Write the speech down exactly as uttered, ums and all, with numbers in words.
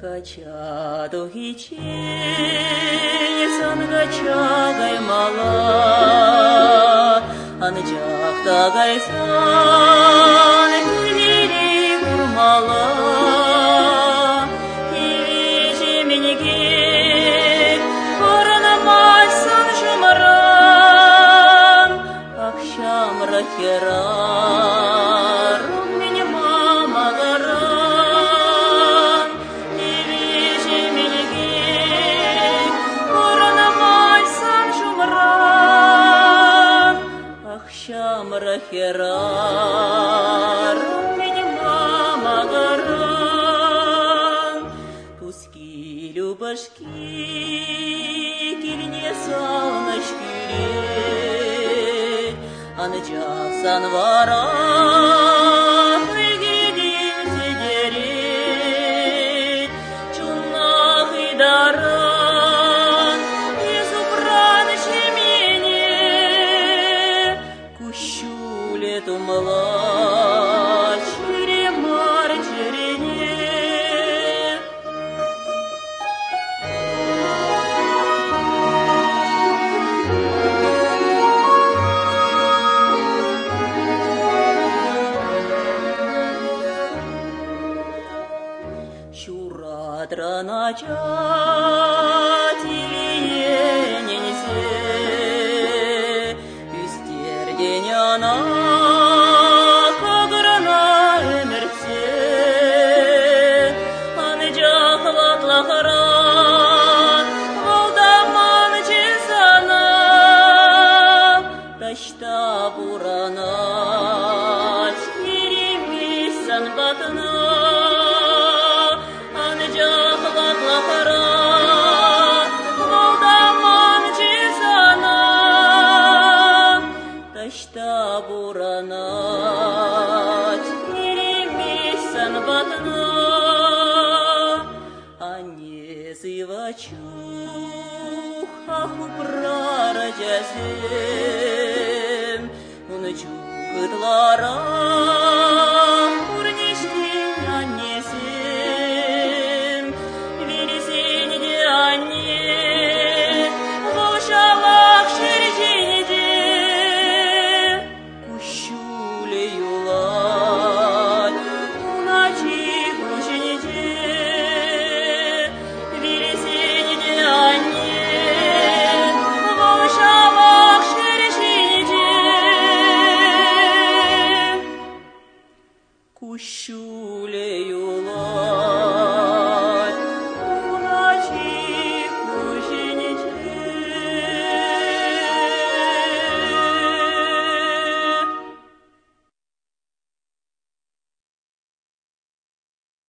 Качаду хичень сангачагай мала, анчахтагай сан килири курмала, ивижи менеге коронамай сан шумаран, акшам рахерар меня мама гаран, ивижи менеге коронамай сан шумаран, акшам рахерар меня мама гаран, пуски любашки кирне солнышки анчасан вара хыгидин сидерит чуннах идаран изубран шемене кущуле тумла черемар черене. Щуратра начать или нельзя, истерденяна, как рана мерце, анджахлат лахаран, волдаман чесана, ташта бурана, чиримисан батна. Ташта бурана, теремисан батна, а не зывачу, аху прарадязем, он чукытлара.